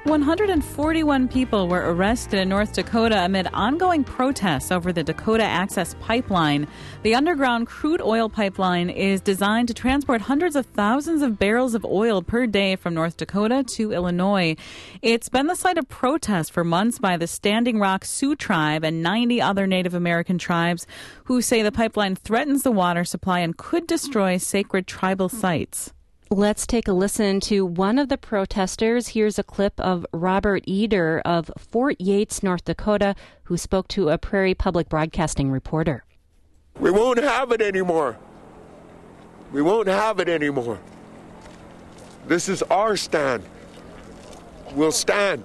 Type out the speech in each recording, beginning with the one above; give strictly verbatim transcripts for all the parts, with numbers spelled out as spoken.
one hundred forty-one people were arrested in North Dakota amid ongoing protests over the Dakota Access Pipeline. The underground crude oil pipeline is designed to transport hundreds of thousands of barrels of oil per day from North Dakota to Illinois. It's been the site of protests for months by the Standing Rock Sioux tribe and ninety other Native American tribes who say the pipeline threatens the water supply and could destroy sacred tribal sites. Let's take a listen to one of the protesters. Here's a clip of Robert Eder of Fort Yates, North Dakota, who spoke to a Prairie Public Broadcasting reporter. We won't have it anymore. We won't have it anymore. This is our stand. We'll stand,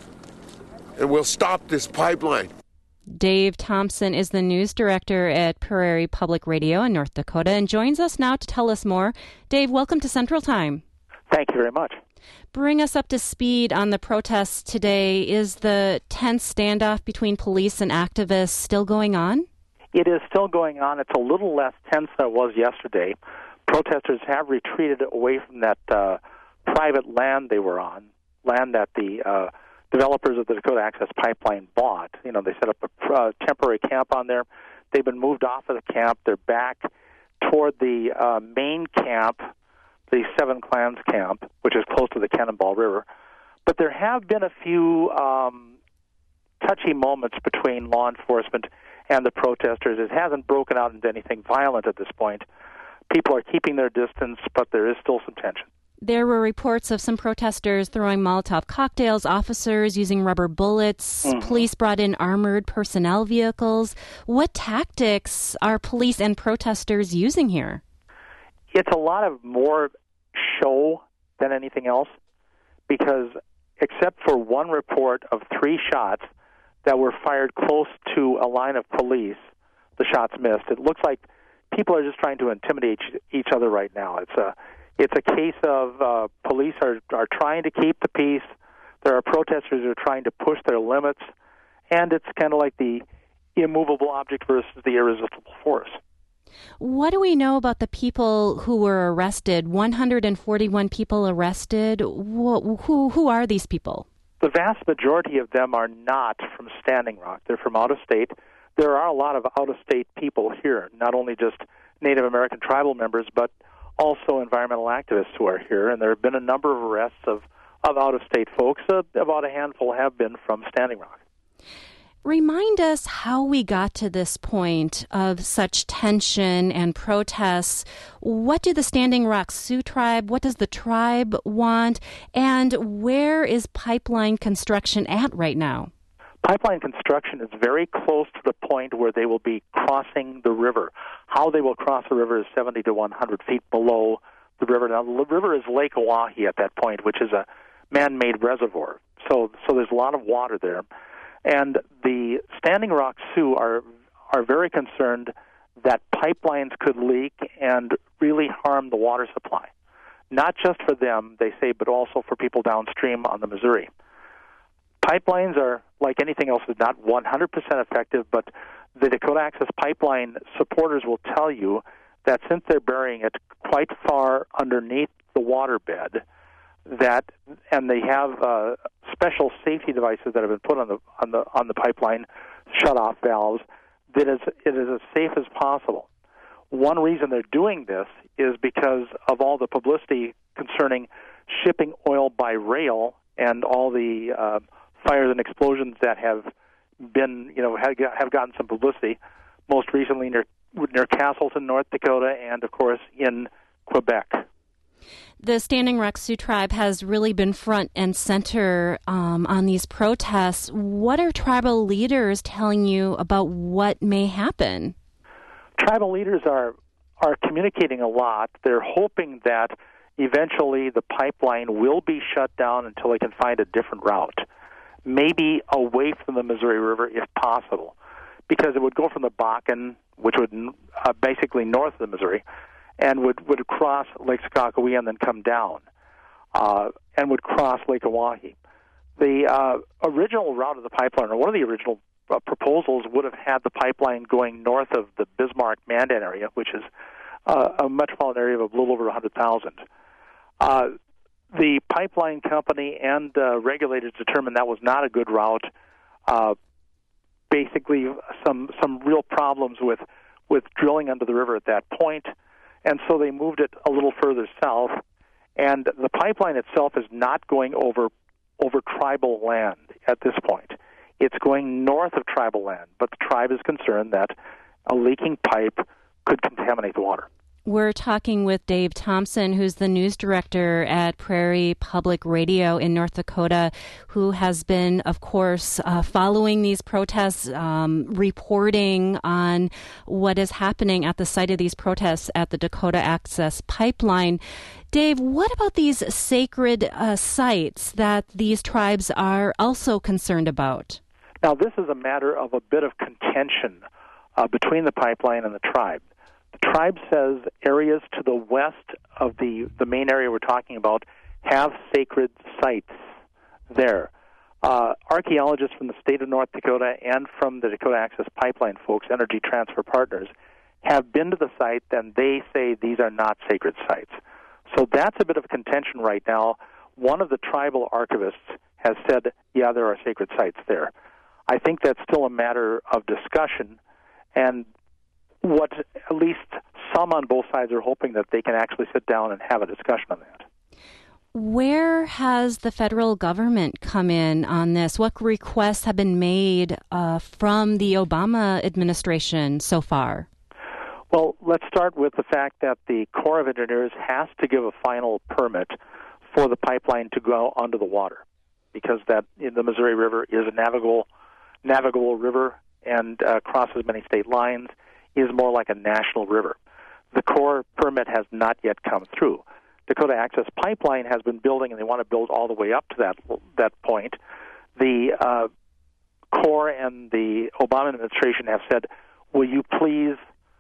and we'll stop this pipeline. Dave Thompson is the news director at Prairie Public Radio in North Dakota and joins us now to tell us more. Dave, welcome to Central Time. Thank you very much. Bring us up to speed on the protests today. Is the tense standoff between police and activists still going on? It is still going on. It's a little less tense than it was yesterday. Protesters have retreated away from that uh, private land they were on, land that the uh, developers of the Dakota Access Pipeline bought. You know, they set up a uh, temporary camp on there. They've been moved off of the camp. They're back toward the uh, main camp, the Seven Clans camp, which is close to the Cannonball River. But there have been a few um, touchy moments between law enforcement and the protesters. It hasn't broken out into anything violent at this point. People are keeping their distance, but there is still some tension. There were reports of some protesters throwing Molotov cocktails, officers using rubber bullets, mm-hmm. Police brought in armored personnel vehicles. What tactics are police and protesters using here? It's a lot of more show than anything else, because except for one report of three shots that were fired close to a line of police, the shots missed. It looks like people are just trying to intimidate each other right now. It's a It's a case of uh, police are, are trying to keep the peace. There are protesters who are trying to push their limits. And it's kind of like the immovable object versus the irresistible force. What do we know about the people who were arrested? one hundred forty-one people arrested. Who, who, who are these people? The vast majority of them are not from Standing Rock. They're from out of state. There are a lot of out-of-state people here, not only just Native American tribal members, but also environmental activists who are here, and there have been a number of arrests of, of out-of-state folks. Uh, about a handful have been from Standing Rock. Remind us how we got to this point of such tension and protests. What do the Standing Rock Sioux tribe, what does the tribe want, and where is pipeline construction at right now? Pipeline construction is very close to the point where they will be crossing the river. How they will cross the river is seventy to one hundred feet below the river. Now, the river is Lake Oahe at that point, which is a man-made reservoir. So, so there's a lot of water there. And the Standing Rock Sioux are are very concerned that pipelines could leak and really harm the water supply. Not just for them, they say, but also for people downstream on the Missouri. Pipelines are, like anything else, is not one hundred percent effective, but the Dakota Access Pipeline supporters will tell you that since they're burying it quite far underneath the waterbed, that and they have uh, special safety devices that have been put on the on the on the pipeline shut-off valves, that is, it is as safe as possible. One reason they're doing this is because of all the publicity concerning shipping oil by rail and all the uh, fires and explosions that have been, you know, have, have gotten some publicity, most recently near, near Castleton, North Dakota, and, of course, in Quebec. The Standing Rock Sioux tribe has really been front and center um, on these protests. What are tribal leaders telling you about what may happen? Tribal leaders are are communicating a lot. They're hoping that eventually the pipeline will be shut down until they can find a different route, maybe away from the Missouri River if possible, because it would go from the Bakken, which would uh, basically north of the Missouri, and would, would cross Lake Sakakawea and then come down, uh, and would cross Lake Oahe. The uh, original route of the pipeline, or one of the original uh, proposals, would have had the pipeline going north of the Bismarck-Mandan area, which is uh, a metropolitan area of a little over one hundred thousand. Uh, the pipeline company and uh, regulators determined that was not a good route. Uh, basically, some some real problems with with drilling under the river at that point, and so they moved it a little further south. And the pipeline itself is not going over over tribal land at this point. It's going north of tribal land, but the tribe is concerned that a leaking pipe could contaminate the water. We're talking with Dave Thompson, who's the news director at Prairie Public Radio in North Dakota, who has been, of course, uh, following these protests, um, reporting on what is happening at the site of these protests at the Dakota Access Pipeline. Dave, what about these sacred uh, sites that these tribes are also concerned about? Now, this is a matter of a bit of contention uh, between the pipeline and the tribe. The tribe says areas to the west of the, the main area we're talking about have sacred sites there. Uh, archaeologists from the state of North Dakota and from the Dakota Access Pipeline folks, Energy Transfer Partners, have been to the site, and they say these are not sacred sites. So that's a bit of contention right now. One of the tribal archivists has said, yeah, there are sacred sites there. I think that's still a matter of discussion, and what at least some on both sides are hoping that they can actually sit down and have a discussion on that. Where has the federal government come in on this? What requests have been made uh, from the Obama administration so far? Well, let's start with the fact that the Corps of Engineers has to give a final permit for the pipeline to go under the water, because that the Missouri River is a navigable, navigable river and uh, crosses many state lines, is more like a national river. The Corps permit has not yet come through. Dakota Access Pipeline has been building, and they want to build all the way up to that that point. The uh, Corps and the Obama administration have said, will you please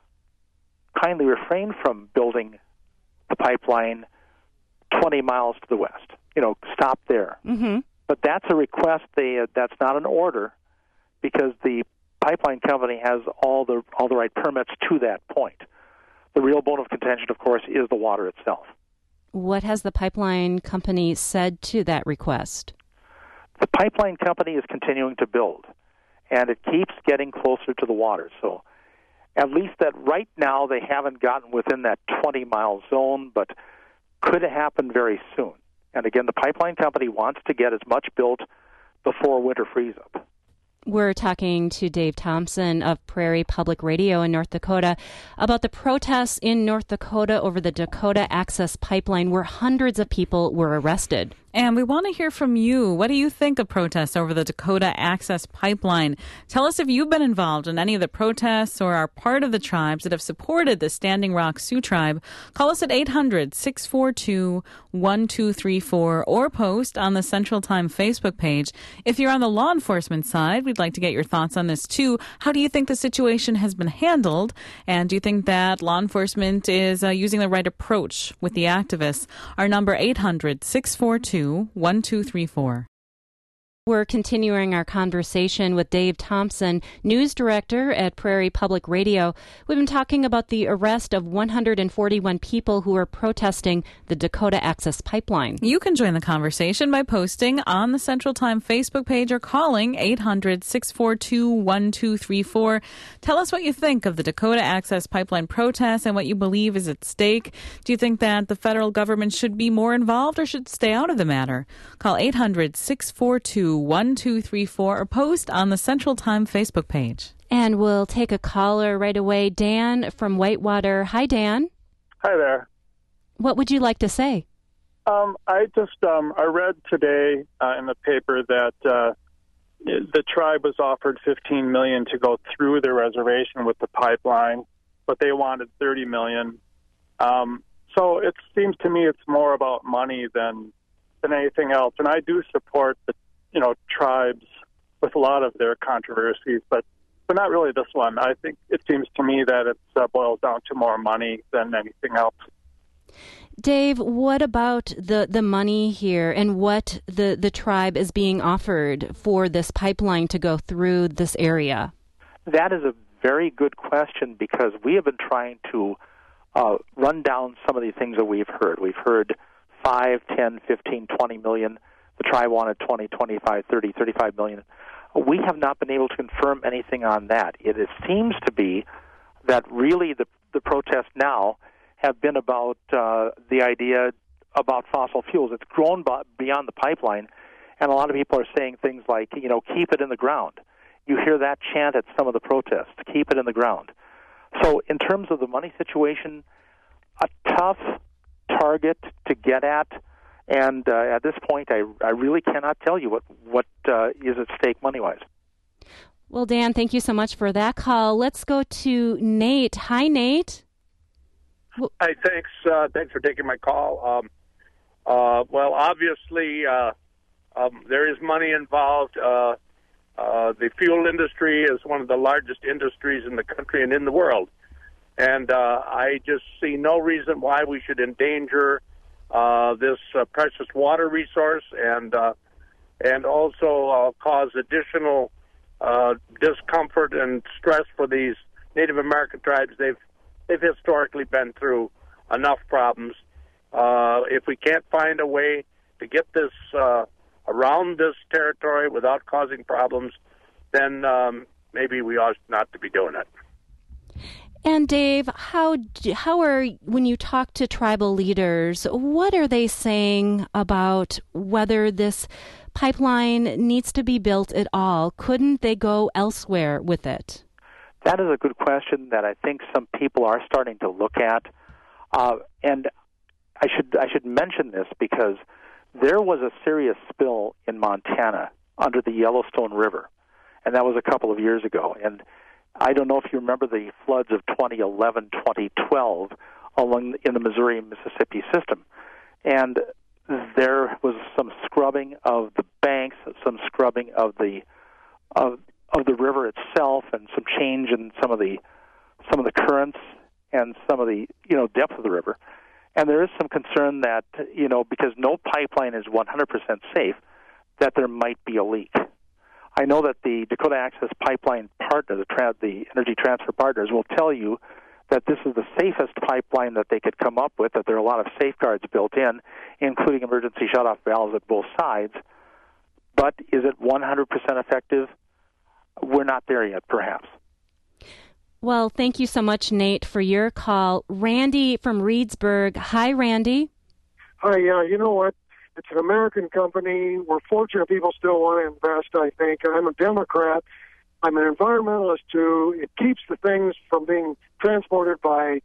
kindly refrain from building the pipeline twenty miles to the west? You know, stop there. Mm-hmm. But that's a request. They, uh, that's not an order, because the pipeline company has all the all the right permits to that point. The real bone of contention, of course, is the water itself. What has the pipeline company said to that request? The pipeline company is continuing to build, and it keeps getting closer to the water. So at least that right now they haven't gotten within that twenty-mile zone, but could happen very soon. And again, the pipeline company wants to get as much built before winter freeze-up. We're talking to Dave Thompson of Prairie Public Radio in North Dakota about the protests in North Dakota over the Dakota Access Pipeline, where hundreds of people were arrested. And we want to hear from you. What do you think of protests over the Dakota Access Pipeline? Tell us if you've been involved in any of the protests or are part of the tribes that have supported the Standing Rock Sioux Tribe. Call us at eight hundred, six four two, one two three four or post on the Central Time Facebook page. If you're on the law enforcement side, we'd like to get your thoughts on this too. How do you think the situation has been handled? And do you think that law enforcement is uh, using the right approach with the activists? Our number eight hundred, six four two, one two three four. We're continuing our conversation with Dave Thompson, news director at Prairie Public Radio. We've been talking about the arrest of one hundred forty-one people who are protesting the Dakota Access Pipeline. You can join the conversation by posting on the Central Time Facebook page or calling eight hundred, six four two, one two three four. Tell us what you think of the Dakota Access Pipeline protests and what you believe is at stake. Do you think that the federal government should be more involved or should stay out of the matter? Call eight hundred, six four two, one two three four or post on the Central Time Facebook page. And we'll take a caller right away. Dan from Whitewater. Hi, Dan. Hi there. What would you like to say? Um, I just um, I read today uh, in the paper that uh, the tribe was offered fifteen million dollars to go through their reservation with the pipeline, but they wanted thirty million dollars. Um, so it seems to me it's more about money than than anything else. And I do support the you know, tribes with a lot of their controversies, but, but not really this one. I think it seems to me that it uh, boils down to more money than anything else. Dave, what about the, the money here and what the, the tribe is being offered for this pipeline to go through this area? That is a very good question, because we have been trying to uh, run down some of the things that we've heard. We've heard five, ten, fifteen, twenty million. The tribe wanted twenty, twenty-five, thirty, thirty-five million. We have not been able to confirm anything on that. It, it seems to be that really the, the protests now have been about uh, the idea about fossil fuels. It's grown by, beyond the pipeline, and a lot of people are saying things like, you know, keep it in the ground. You hear that chant at some of the protests, keep it in the ground. So in terms of the money situation, a tough target to get at, and uh, at this point, I, I really cannot tell you what, what uh, is at stake money-wise. Well, Dan, thank you so much for that call. Let's go to Nate. Hi, Nate. Hi, thanks. Uh, thanks for taking my call. Um, uh, well, obviously, uh, um, there is money involved. Uh, uh, the fuel industry is one of the largest industries in the country and in the world. And uh, I just see no reason why we should endanger uh, this uh, precious water resource and uh, and also uh, cause additional uh, discomfort and stress for these Native American tribes. They've they've historically been through enough problems. Uh, if we can't find a way to get this uh, around this territory without causing problems, then um, maybe we ought not to be doing it. And Dave, how how are when you talk to tribal leaders, what are they saying about whether this pipeline needs to be built at all? Couldn't they go elsewhere with it? That is a good question that I think some people are starting to look at. Uh, and I should I should mention this because there was a serious spill in Montana under the Yellowstone River, and that was a couple of years ago. And I don't know if you remember the floods of twenty eleven, twenty twelve along in the Missouri-Mississippi system. And there was some scrubbing of the banks, some scrubbing of the of of the river itself, and some change in some of the some of the currents and some of the you know depth of the river. And there is some concern that you know because no pipeline is one hundred percent safe, that there might be a leak. I know that the Dakota Access Pipeline partner, the, tra- the Energy Transfer Partners, will tell you that this is the safest pipeline that they could come up with, that there are a lot of safeguards built in, including emergency shutoff valves at both sides. But is it one hundred percent effective? We're not there yet, perhaps. Well, thank you so much, Nate, for your call. Randy from Reedsburg. Hi, Randy. Hi, yeah, you know what? It's an American company. We're fortunate people still want to invest, I think. I'm a Democrat. I'm an environmentalist, too. It keeps the things from being transported by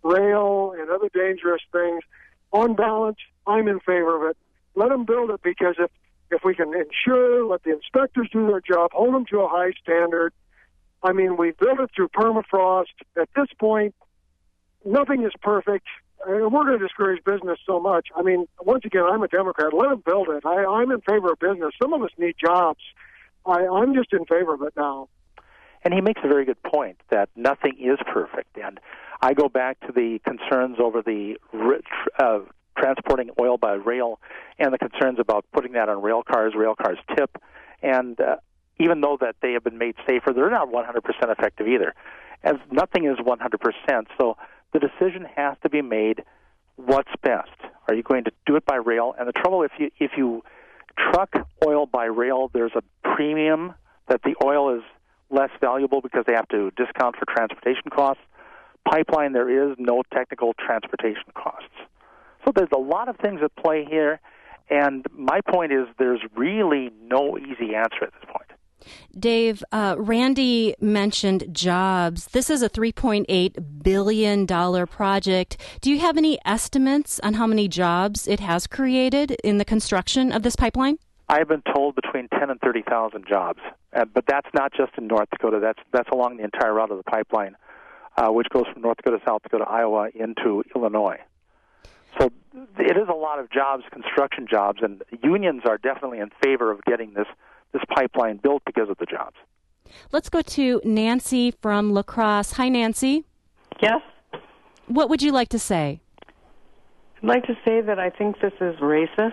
rail and other dangerous things. On balance, I'm in favor of it. Let them build it, because if, if we can ensure, let the inspectors do their job, hold them to a high standard. I mean, we built it through permafrost. At this point, nothing is perfect. We're going to discourage business so much. I mean, once again, I'm a Democrat. Let them build it. I, I'm in favor of business. Some of us need jobs. I, I'm just in favor of it now. And he makes a very good point that nothing is perfect. And I go back to the concerns over the uh, transporting oil by rail and the concerns about putting that on rail cars, rail cars tip. And uh, even though that they have been made safer, they're not one hundred percent effective either. As nothing is one hundred percent. So the decision has to be made, what's best? Are you going to do it by rail? And the trouble, if you if you truck oil by rail, there's a premium that the oil is less valuable because they have to discount for transportation costs. Pipeline, there is no technical transportation costs. So there's a lot of things at play here, and my point is there's really no easy answer at this point. Dave, uh, Randy mentioned jobs. This is a three point eight billion dollars project. Do you have any estimates on how many jobs it has created in the construction of this pipeline? I've been told between ten and thirty thousand jobs, uh, but that's not just in North Dakota. That's that's along the entire route of the pipeline, uh, which goes from North Dakota, South Dakota, Iowa into Illinois. So it is a lot of jobs, construction jobs, and unions are definitely in favor of getting this this pipeline built because of the jobs. Let's go to Nancy from La Crosse. Hi, Nancy. Yes? What would you like to say? I'd like to say that I think this is racist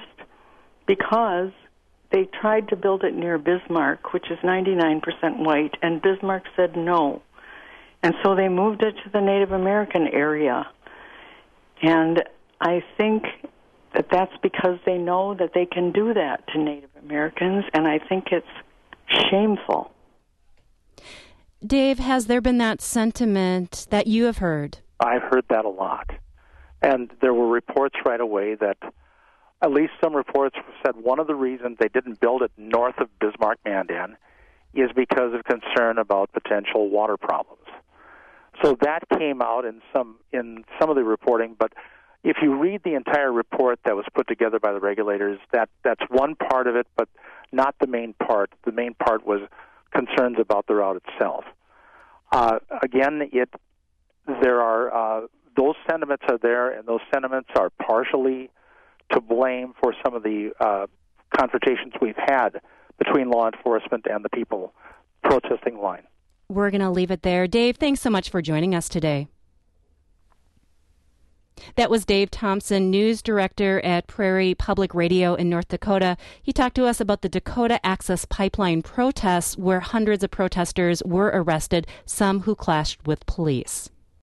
because they tried to build it near Bismarck, which is ninety-nine percent white, and Bismarck said no. And so they moved it to the Native American area. And I think that that's because they know that they can do that to Native Americans, and I think it's shameful. Dave, has there been that sentiment that you have heard? I've heard that a lot. And there were reports right away that, at least some reports said one of the reasons they didn't build it north of Bismarck-Mandan is because of concern about potential water problems. So that came out in some in some of the reporting, but if you read the entire report that was put together by the regulators, that that's one part of it, but not the main part. The main part was concerns about the route itself. Uh, again, it there are uh, those sentiments are there, and those sentiments are partially to blame for some of the uh, confrontations we've had between law enforcement and the people protesting the line. We're going to leave it there. Dave, thanks so much for joining us today. That was Dave Thompson, news director at Prairie Public Radio in North Dakota. He talked to us about the Dakota Access Pipeline protests, where hundreds of protesters were arrested, some who clashed with police.